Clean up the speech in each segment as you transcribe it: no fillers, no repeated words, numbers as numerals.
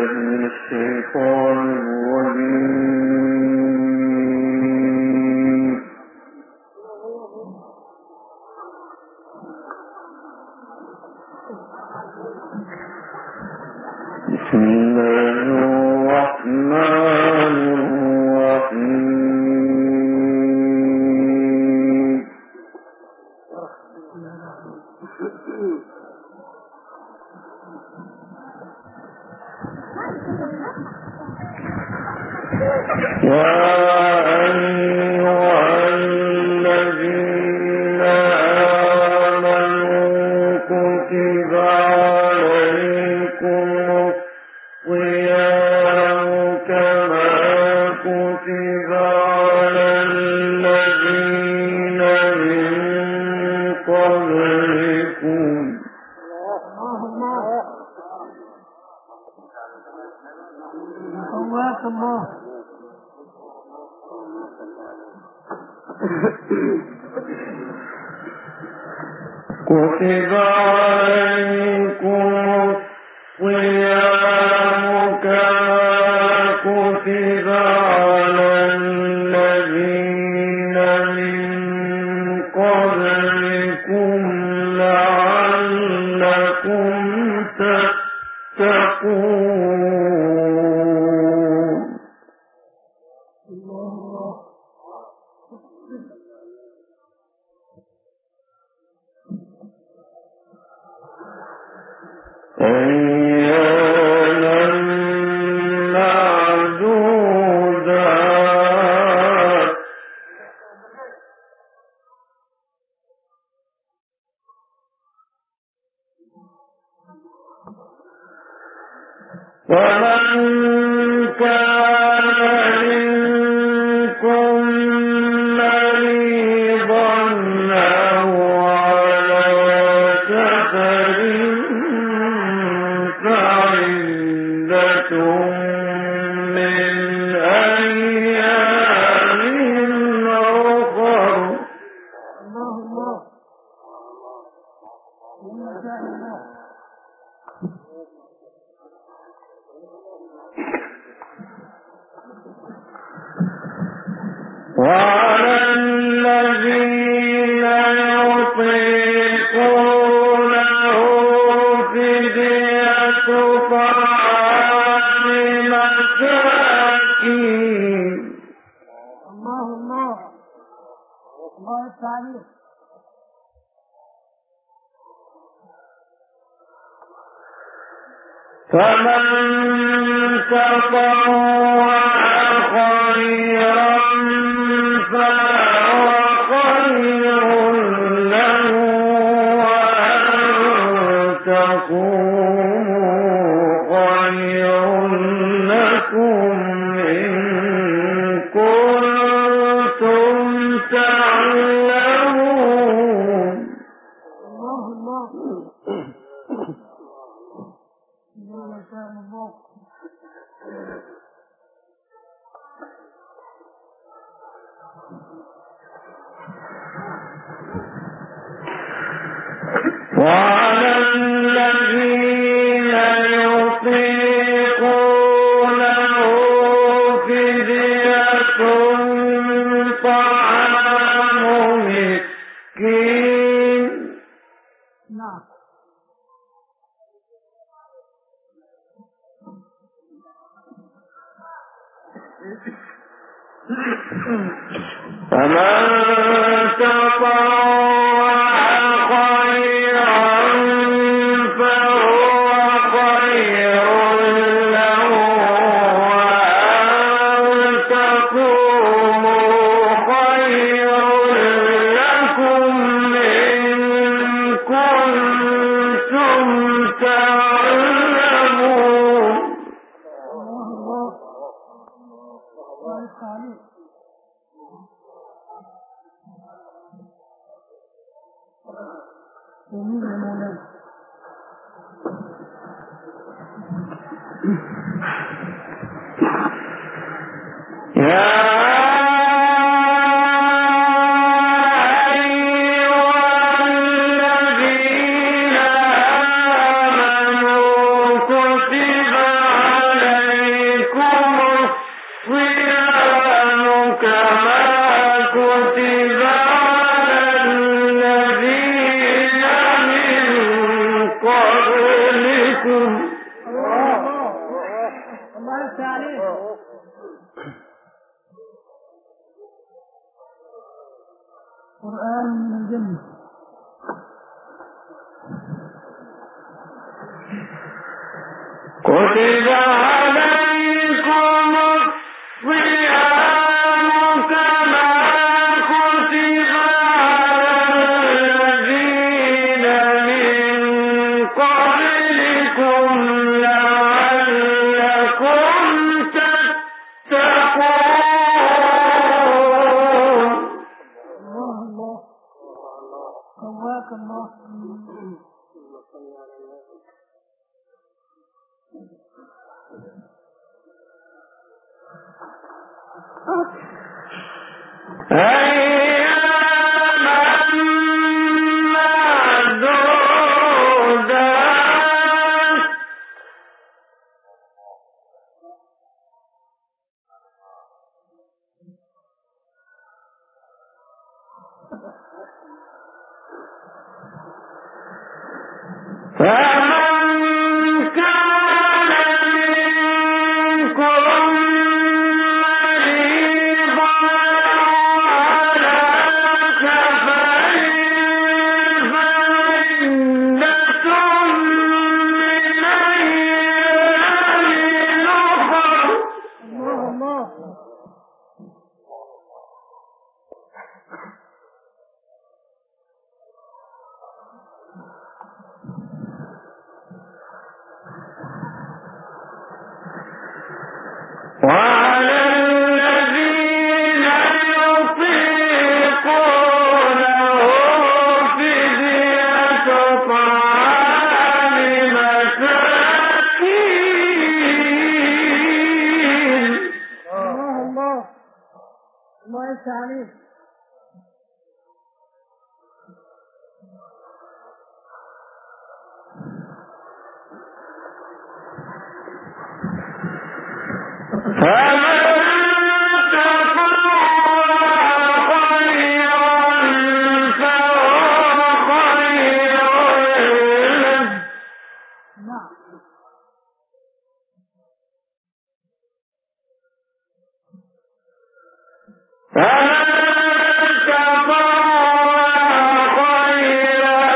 كتب عليكم الصيام كما كتب على الذين من قبلكم لعلكم تتقون. أياما معدودات ومن كان منكم مريضا أو على سفر فعدة من أيام أخر. وعلى الذين يطيقونه فدية طعام مساكين. الله التعليم. فمن تطوع خيرا فهو خير له وأن تقوموا خير لكم إن كنتم تعلمون. وعلى الذين يطيقونه فدية طعام مسكين. فمن تطوع خيرا فهو خير له وأن تقوموا خير لكم إن كنتم تعلمون. كتب يفتح عليك. قرآن من الجنة. كتب عليكم الصيام كما كتب على الذين من قبلكم لعلكم تتقون. الله الله قواك الله. أياما معدودات فمن كان منكم مريضا على سفر فعدة من أيام أخر. الله الله وعلى الذين يطيقونه فدية طعام مساكين. الله الله الله يفتح عليك. فمن تطوع خيرا فهو خير له. نعم فمن تطوع خيرا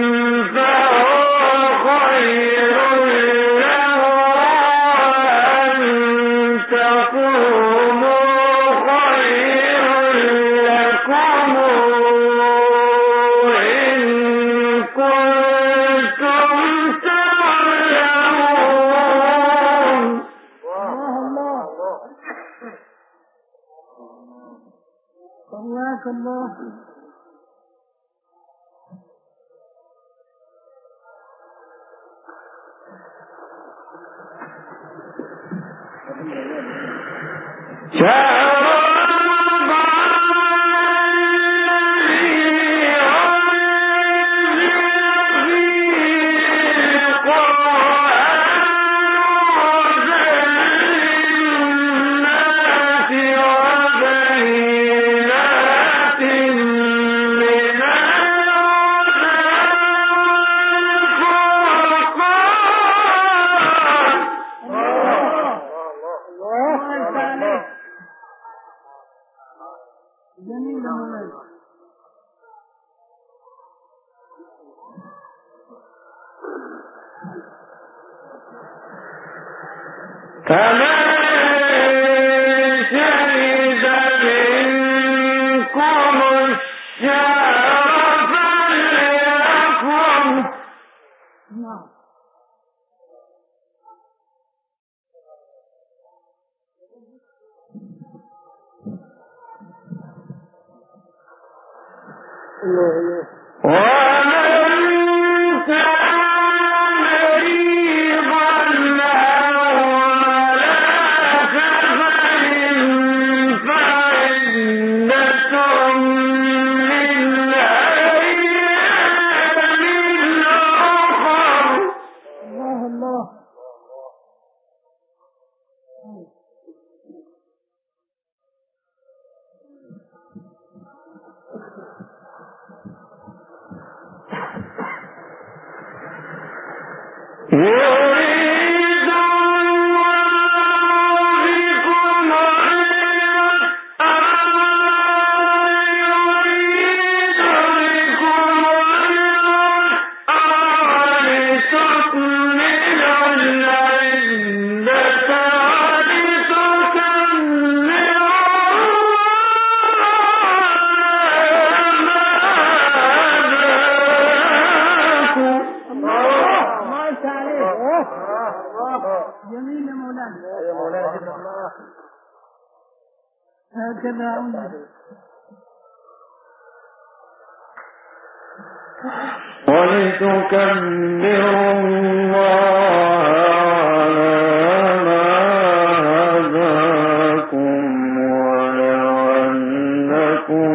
فهو خير له وأن تقوموا خير لكم إن كنتم تعلمون. الله الله قواك الله. شهر رمضان الذي أنزل فيه القرآن هدى للناس وبينات من الهدى والفرقان. الله يفتح عليك. جميل يا مولاي. فمن شهد منكم الشهر فليصم. نعم ومن كان مريضا أو على سفر فعدة من أيام أخر. الله الله جميل يا مولانا. يا مولانا جزاك الله. هكذا أولى. ولتكبروا الله على ما هداكم ولعلكم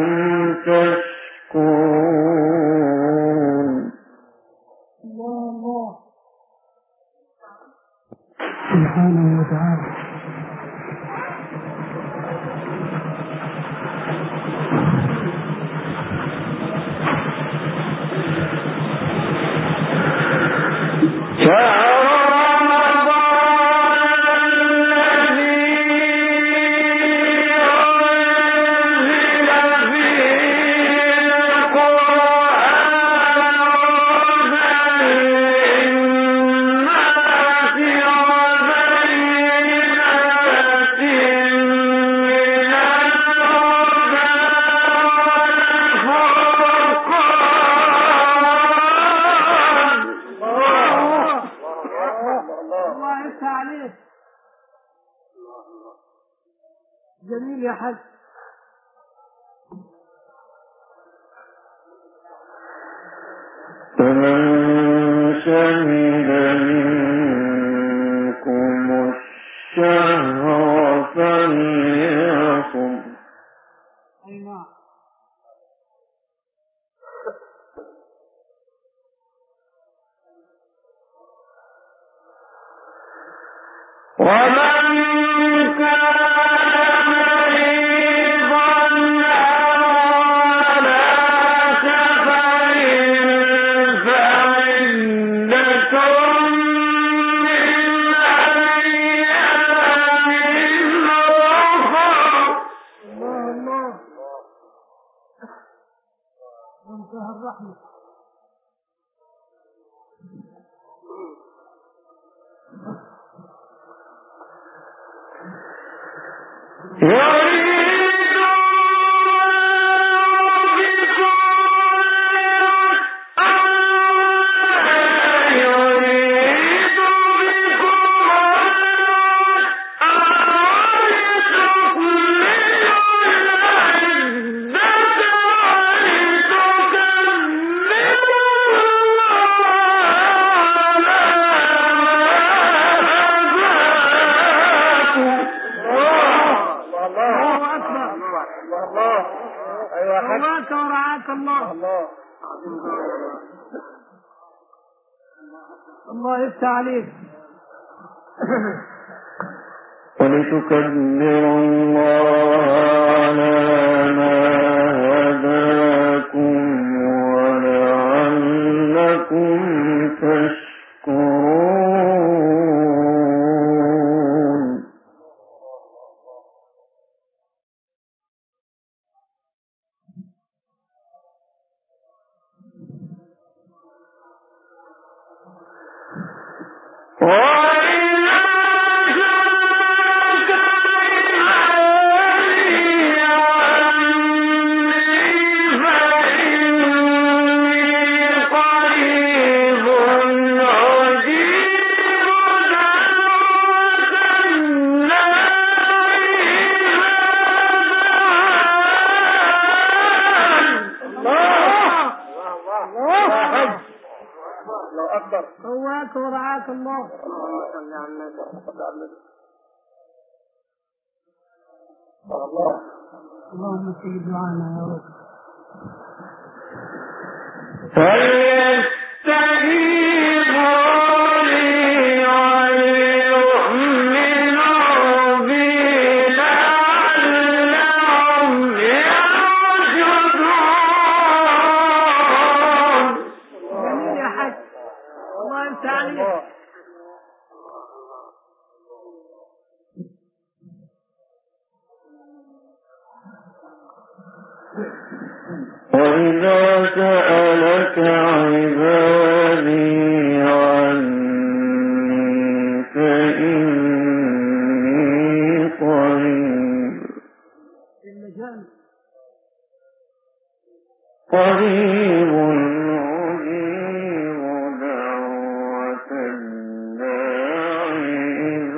تشكرون. الله سبحانه وتعالى. جميل يا حاج. فمن شهد منكم الشهر فليصم. أي نعم. ومن كان مريضا على سفر فعدة من أيام أخر. الله منتهى الرحمة. رعاك ورعاك الله. الله يفتح عليك. ولتكبروا الله على ما هداكم ولعلكم تشكرون. رواك ورعاك الله. اللهم استجب دعانا يا رب. فليستجيبوا لي وليؤمنوا بي لعلهم يرشدون. جميل يا حاج. الله يفتح عليك. وإذا سألك عبادي عني فإني قريب أجيب دعوة الداع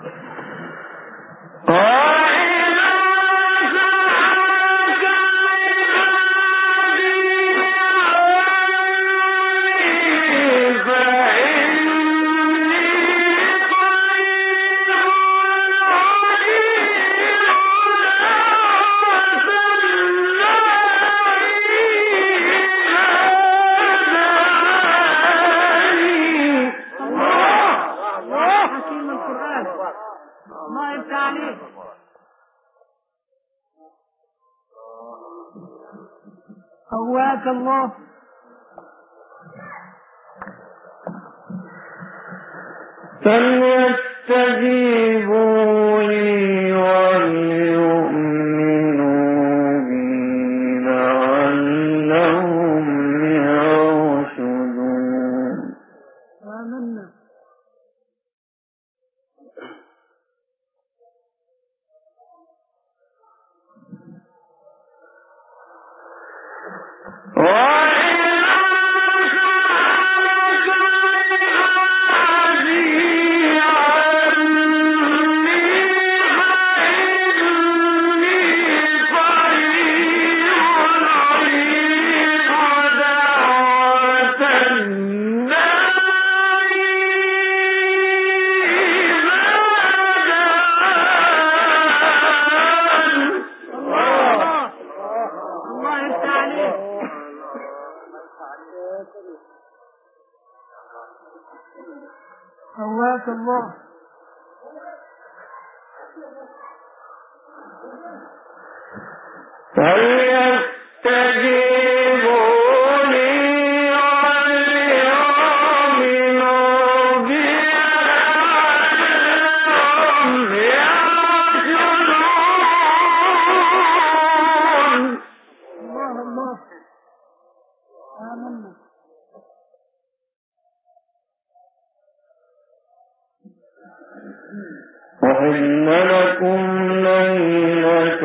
حكيم القرآن. الله يفتح عليك. قواك الله. فليستجيبوا لي وليؤمنوا بي لعلهم يرشدون. آمنا. قواك الله. فليستجيبوا لي وليؤمنوا بي لعلهم يرشدون. الله. آمنا. وإن لكم ليلة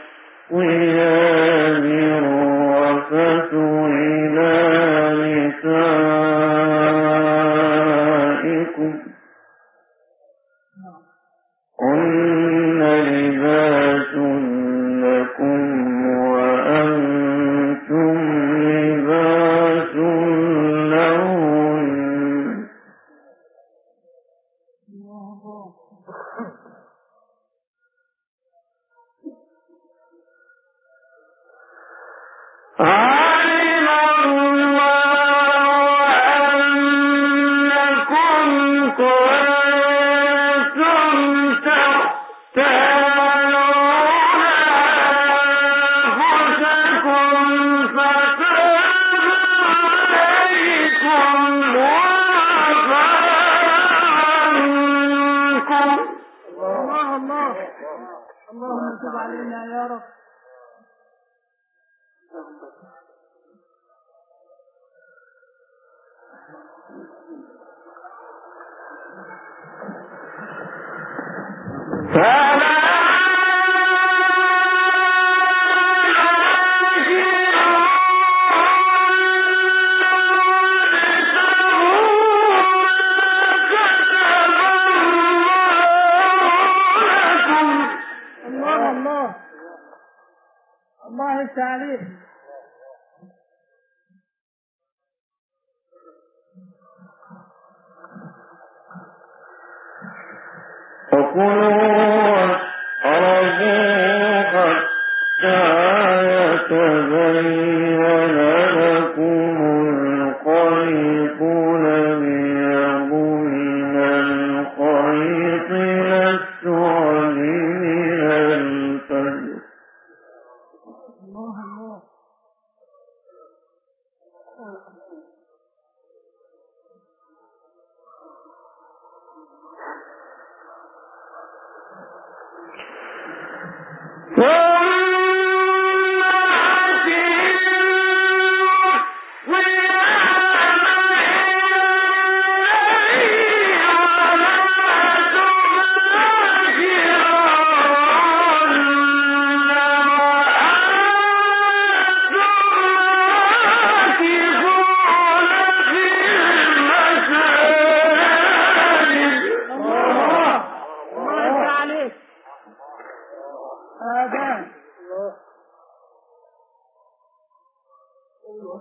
الصيام الرفث إلى نسائكم هن لباس لكم وأنتم لباس لهن. علم الله أنكم كنتم تختارون أنفسكم فتاب عليكم وعفى عنكم. الله. اللهم تب علينا يا رب. الله يفتح عليك. فكلوا واشربوا حتى يتبين لكم الخيط الأبيض من الخيط الأسود من الفجر. الله.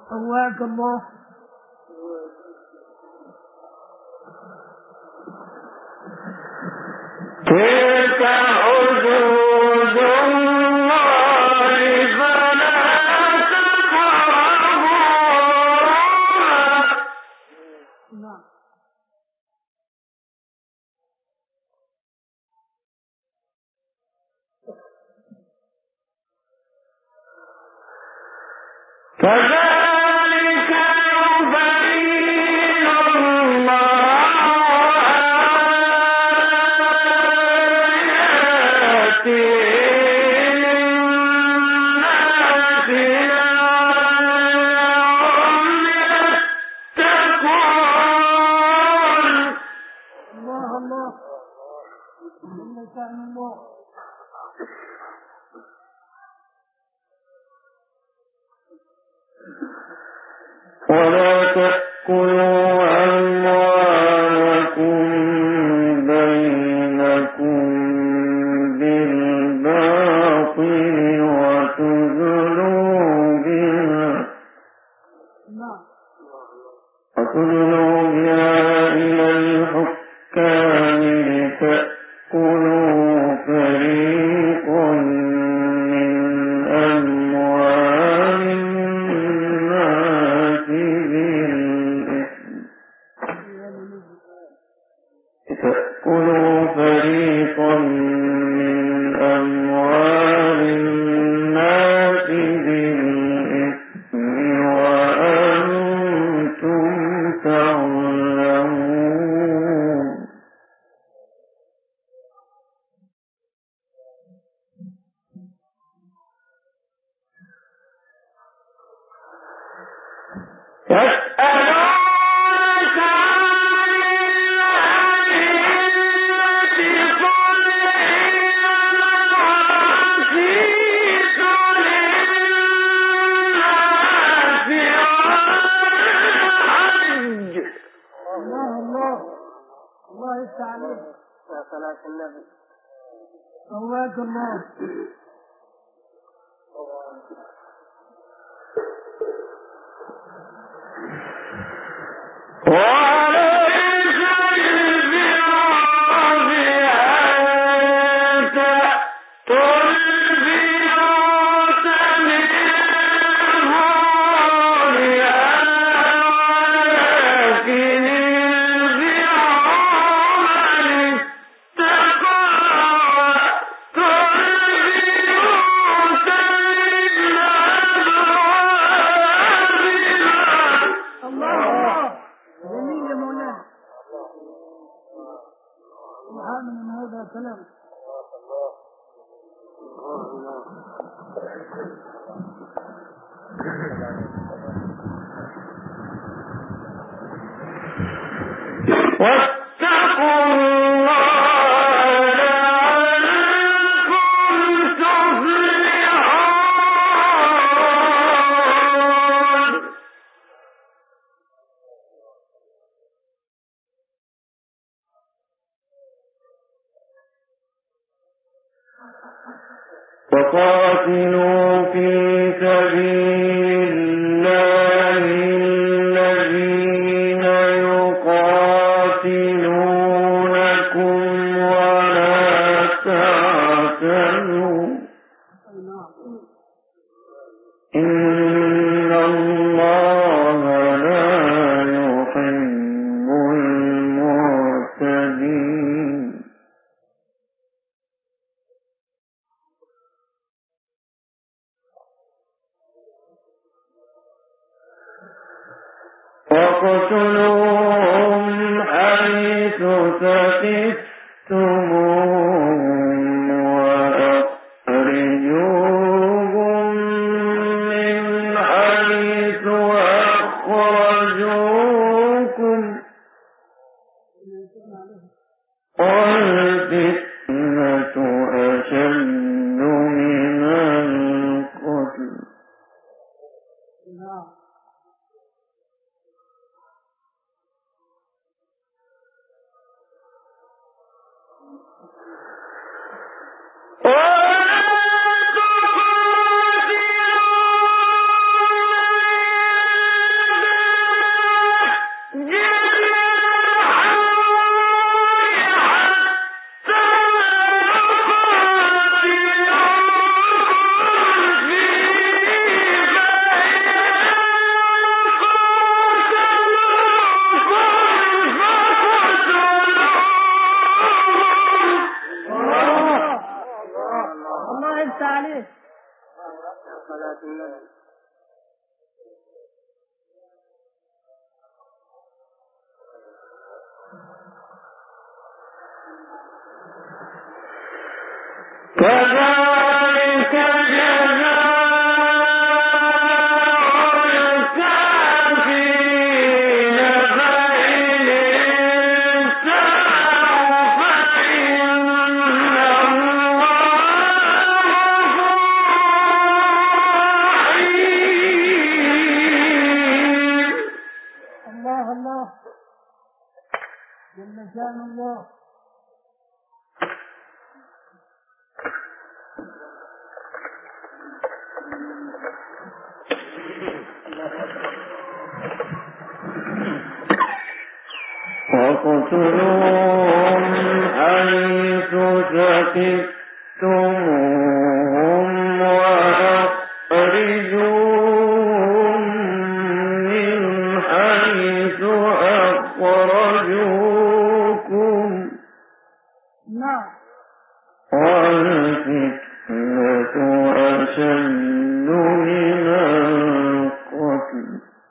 قواك الله. تلك حدود الله فلا تقربوها. نعم. كذلك يبين الله آياته للناس لعلهم يتقون. الله الله. جل شأن الله. ولا تأكلوا أموالكم بينكم بالباطل وتدلوا بها إلى الحكام لتأكلوا فريقا من أموال الناس بالإثم وأنتم تعلمون. يسألونك عن الأهلة قل هي مواقيت للناس والحج. الله الله. الله يفتح عليك. يا صلاة النبي. قواك الله. وليس بالبر أن تأتوا البيوت من ظهورها ولكن البر من اتقى وأتوا البيوت من أبوابها. الله. جميل يا مولانا. سبحان من هذا كلام. واتقوا الله لعلكم تفلحون. وقاتلوا في سبيل الله الذين يقاتلونكم ولا تعتدوا إن الله لا يحب المعتدين. واقتلوهم حيث ثقفتموهم وأخرجوهم من حيث أخرجوكم والفتنة أشد من القتل. كذلك واقتلوهم حيث ثقفتموهم وأخرجوهم من حيث أخرجوكم والفتنة أشد من القتل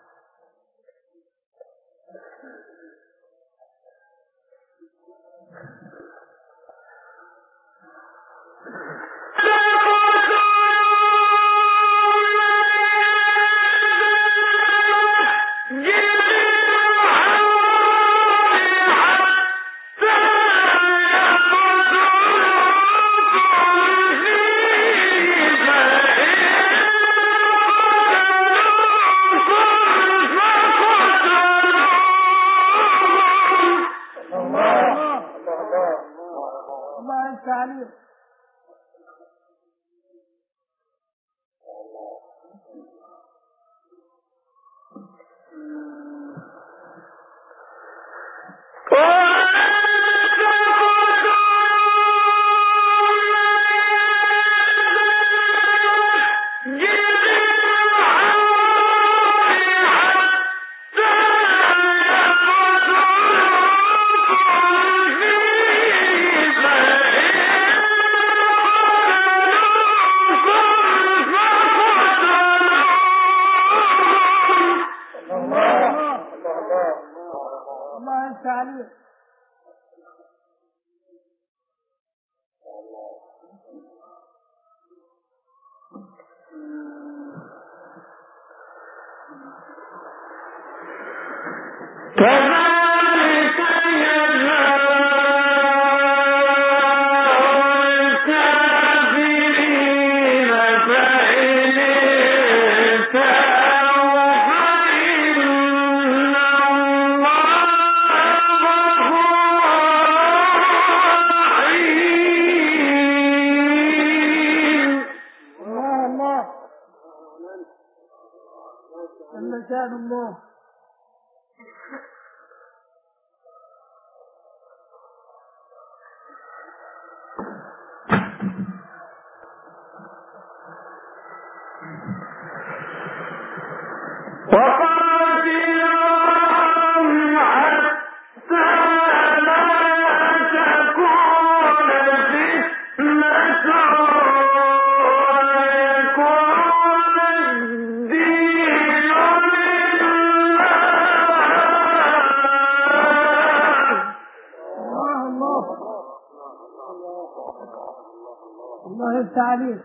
عليك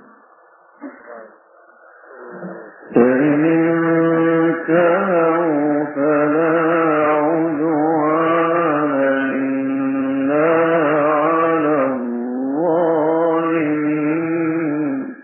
فإن انتهوا فلا عدوان إلا على الظالمين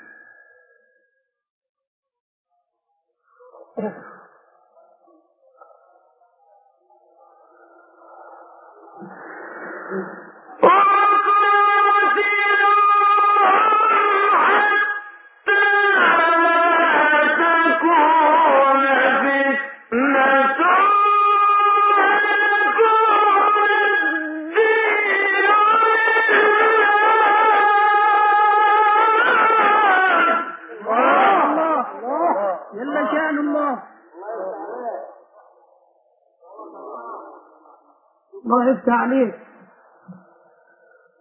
الله يفتح عليك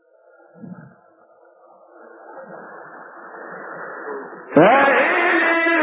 فإن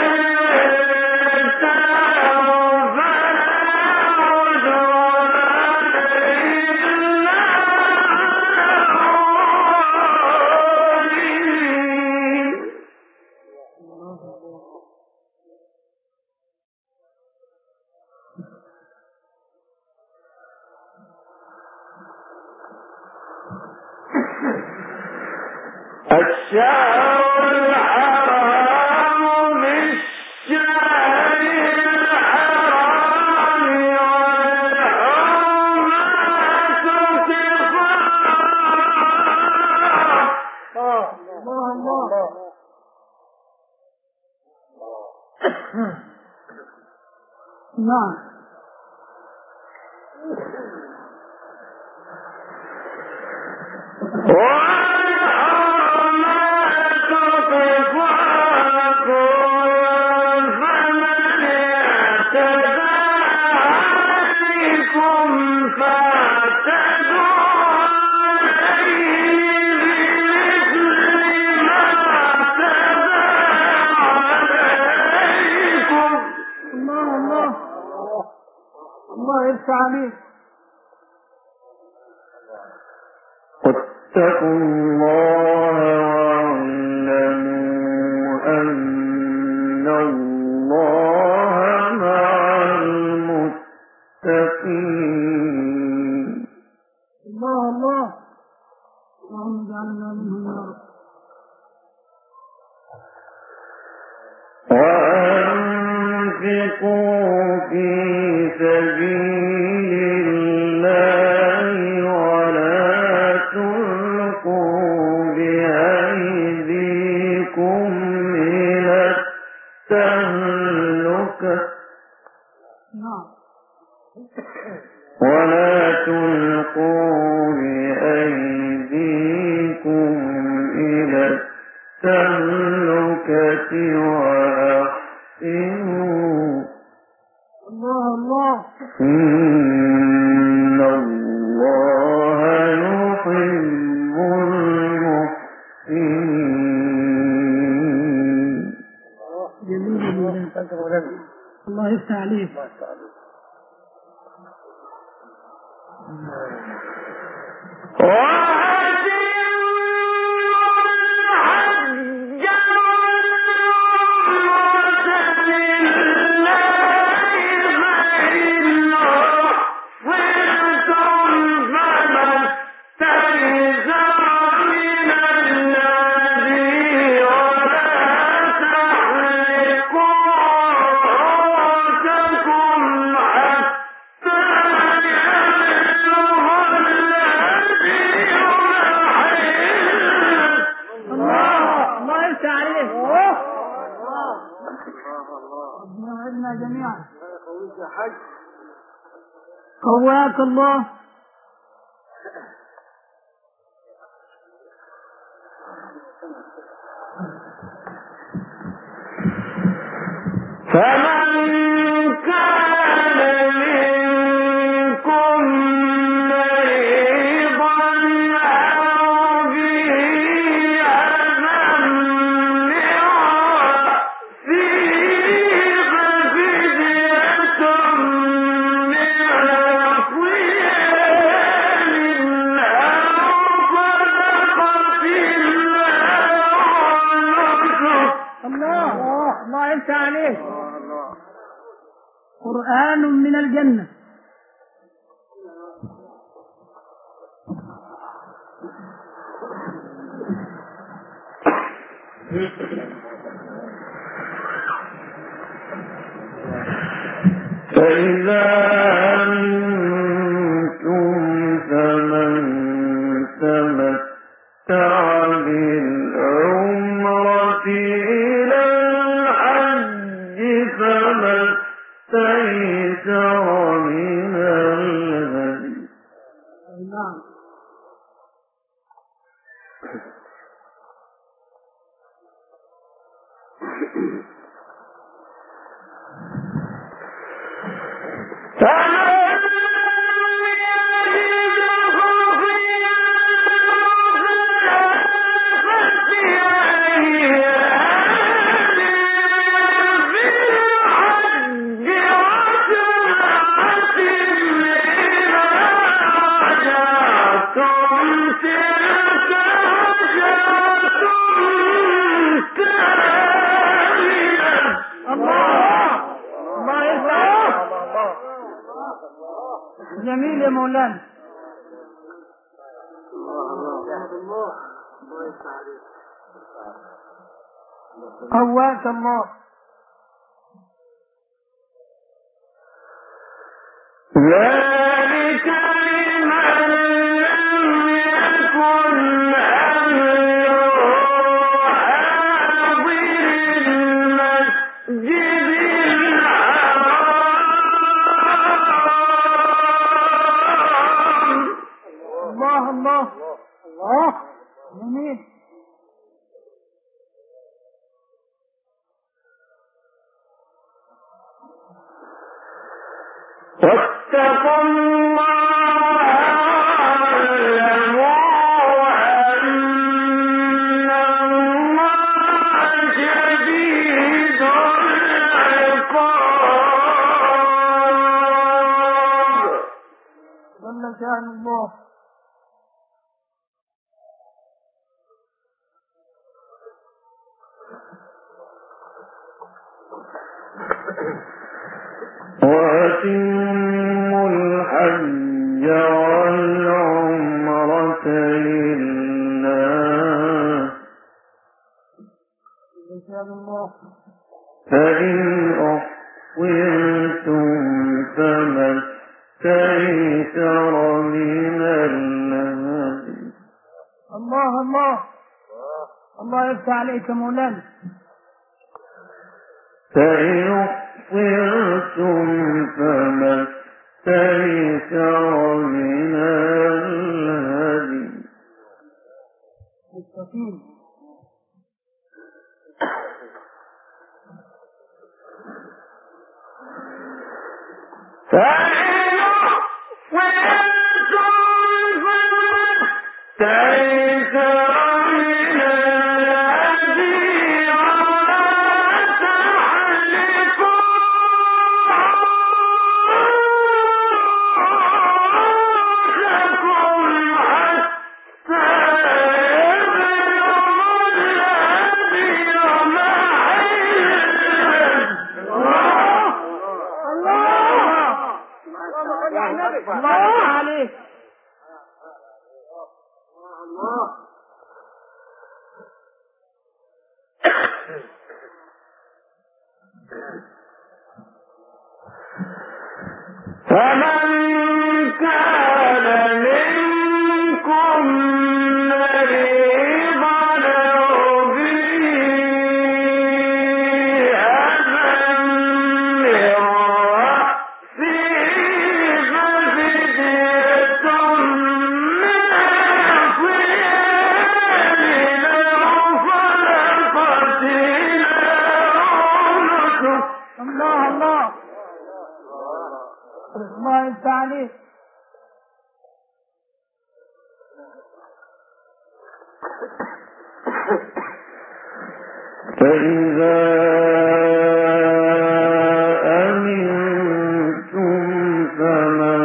واتقوا الله واعلموا أن الله مع المتقين. الله اللهم اجعلنا منهم يا رب. وأنفقوا في سبيل الله ولا تلقوا بأيديكم إلى التهلكة وأحسنوا إن الله يحب المحسنين. الله يفتح عليك. جميعا قواك الله. فمن كان منكم مريضا أو به أذى من رأسه ففدية من صيام أو صدقة الله يفتح عليك. قرآن من الجنة. فإذا أنتم فمن تمتع بالعمرة إلى الحج فما استيسر من الهدي. جميل يا مولانا. قواك الله. ذلك لمن لم يكن أهله حاضر المسجد الحرام. الله الله الله جميل. واتقوا الله واعلموا أن الله شديد العقاب. جل شأن الله. وأتموا الحج والعمرة لله فإن أحصرتم فما استيسر من الهدي. الله الله الله يفتح عليك مولانا. فإن أحصرتم فما استيسر من الهدي. مستقيم. فإن أحصرتم فما استيسر من الهدي ولا تحلقوا رؤوسكم حتى يبلغ الهدي محله. الله عليك. فمن كان منكم مريضا أو به أذى من رأسه ففدية من صيام أو صدقة أو نسك. الله الله الله يفتح عليك. فإذا أمنتم فمن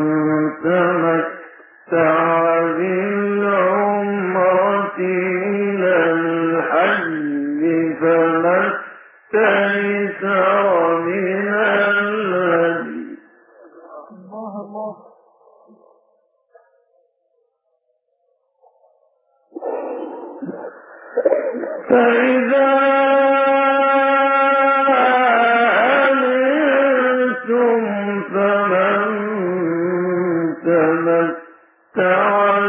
تمتع بالعمرة إلى الحج فما استيسر من الهدي. الله الله فإذا أمنتم فمن تمتع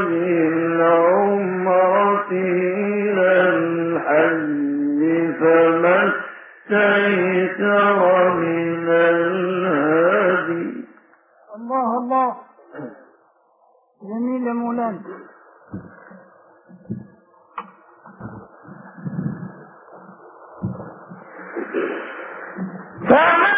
بالعمرة إلى الحج فما استيسر من الهدي. الله الله جميل يا مولانا. فمن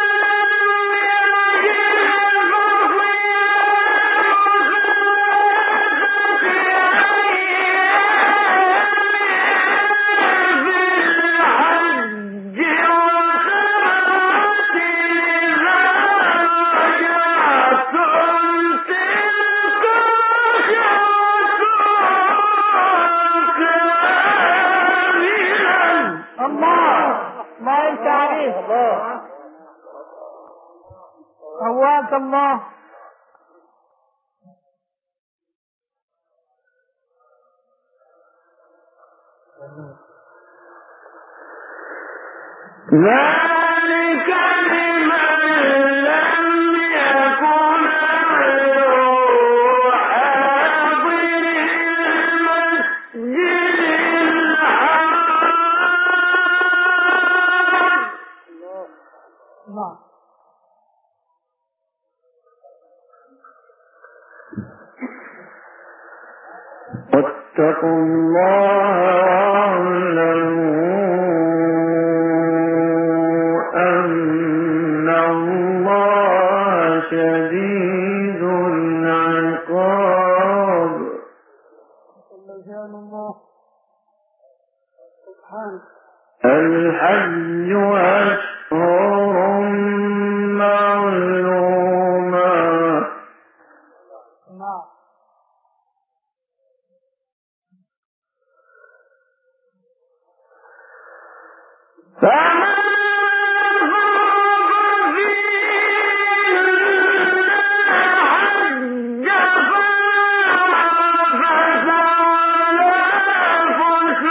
قواك الله. ذلك لمن لم يكن حاضر المسجد الحرام. واتقوا الله واعلموا أن الله شديد العقاب. الحج أشهر معلومات. فمن فرض فيهن الحج فلا رفث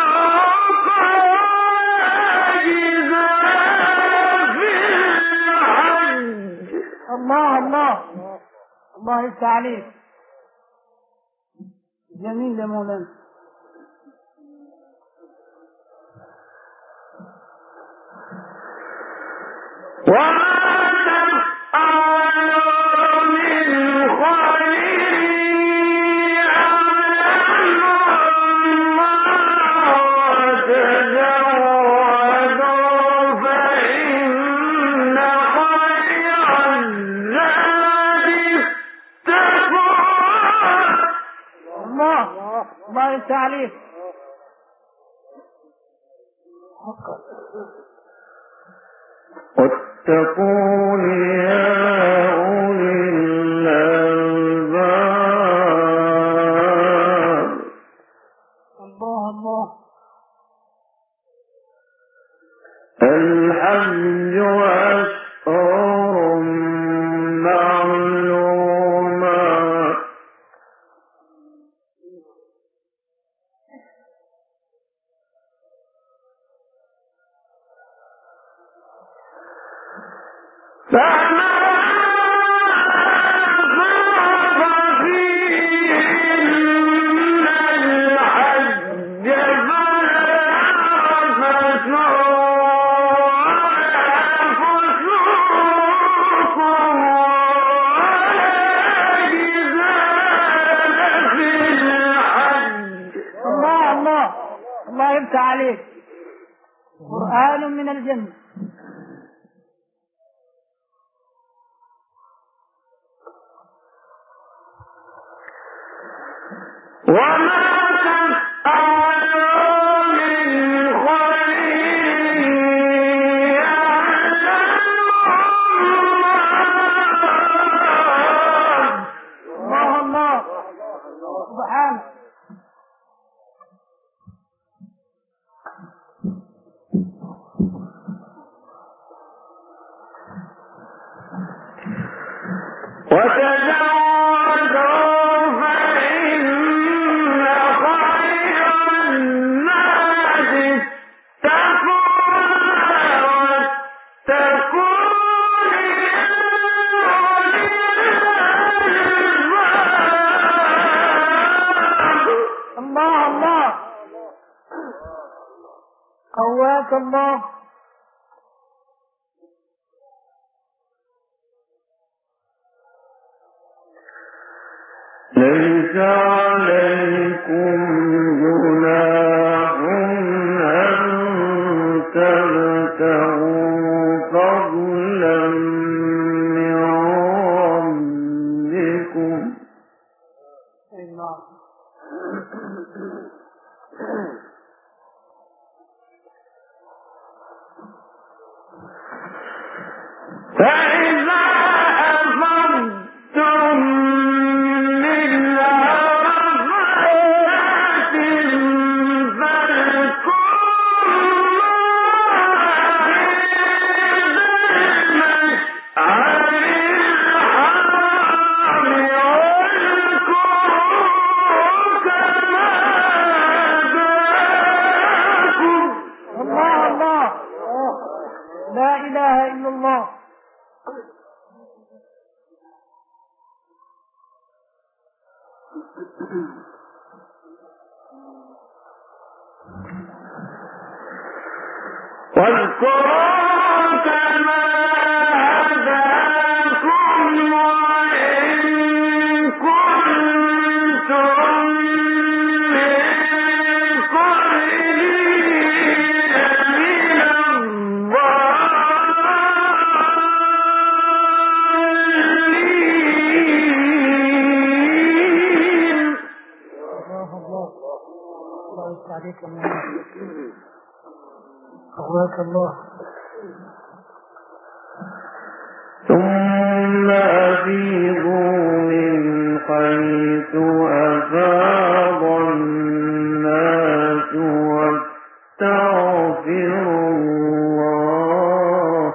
ولا فسوق ولا جدال في الحج. الله الله يفتح عليك. جميل يا مولانا. وما تفعلوا من خير يعلمه الله وتزودوا فإن خير الزاد التقوى. الله يفتح عليك. واتقون يا أولي الألباب. الله الحج أشهر معلومات. فما فرض فيهن الحج فلا رفث ولا فسوق ولا جدال في الحج. الله يفتح عليك. قرآن من الجنة. وما تفعلوا من خير يعلمه الله سبحانه. وتزودوا فإن خير الزاد التقوى واتقون يا أولي الألباب. الله قواك الله. ليس عليكم جناح أن تبتغوا فضلا من ربكم. فإذا أفضتم من عرفات واذكروا كما هداكم وإن كنتم من قبله لمن الضالين. الله يفتح عليك يا مولانا. قواك الله. ثم أفيضوا من حيث أفاض الناس واستغفروا الله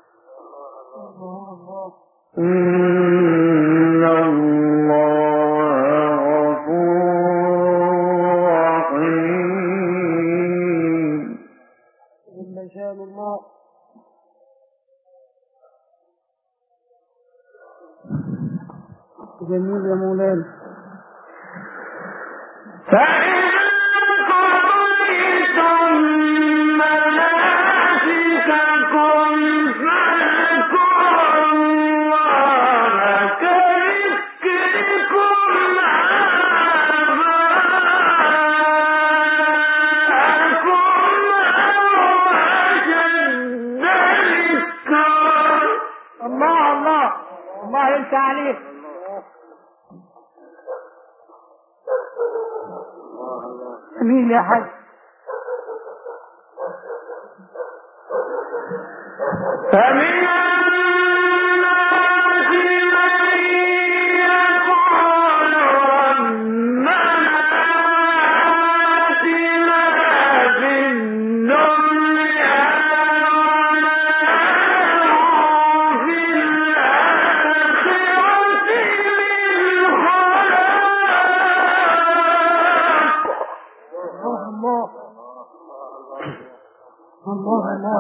إن الله غفور رحيم. جل شان الله. جميل يا مولانا. فإن قضيتم مناسككم فاذكروا الله كذكركم آباءكم أو أشد ذكرا. الله الله الله يفتح عليك. جميل يا حاج. فمن الناس من يقول ربنا آتنا في الدنيا وما له في الآخرة من خلاق. الله الله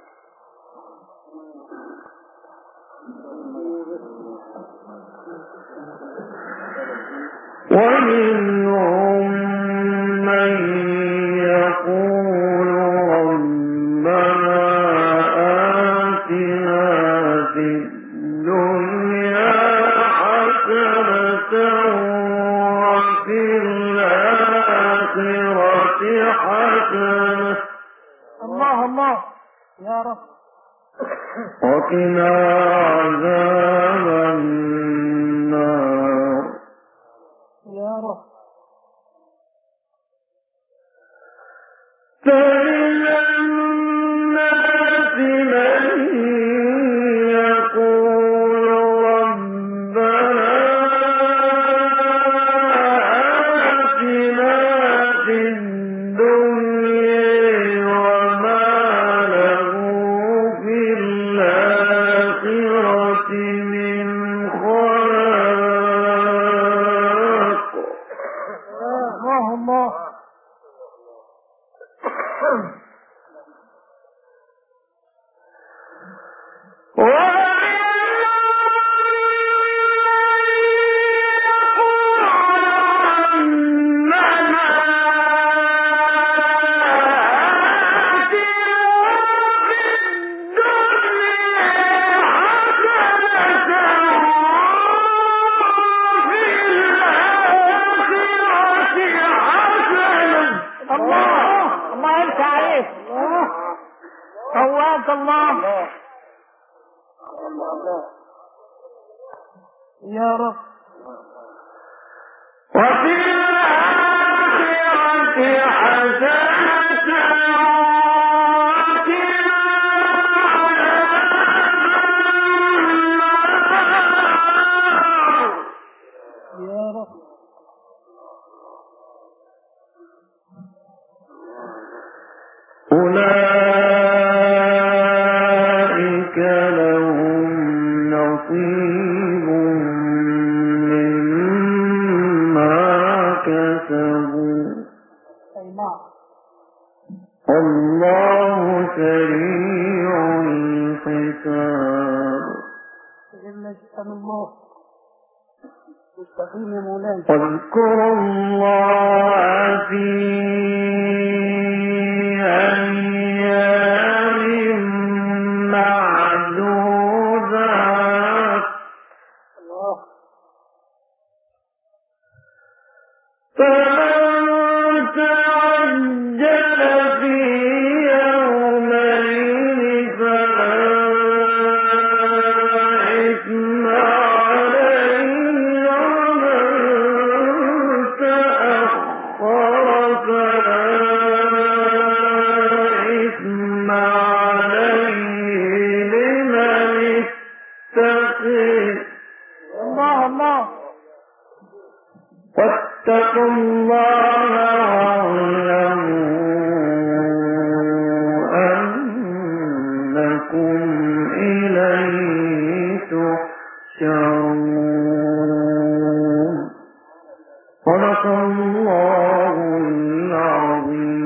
ومنهم من يقول ربنا آتنا في الدنيا حسنة وفي الآخرة حسنة الله الله يا رب. وقنا عذاب النار. يا رب. فمن الناس من يقول ربنا آتنا في الدنيا وما له في الآخرة من خلاق. الله الله الله يفتح عليك. قواك الله يا رب. وفي الآخرة حسنة وقنا عذاب النار. يا رب. أولئك لهم نصيب مما كسبوا الله سريع الحساب. جل شأن الله. مستقيم يا مولانا. واذكروا الله في أيام تعجل في يومين فلا إثم عليه ومن تأخر فلا إثم عليه لمن اتقي الله الله. واتقوا الله واعلموا أنكم إليه تحشرون. صدق الله العظيم.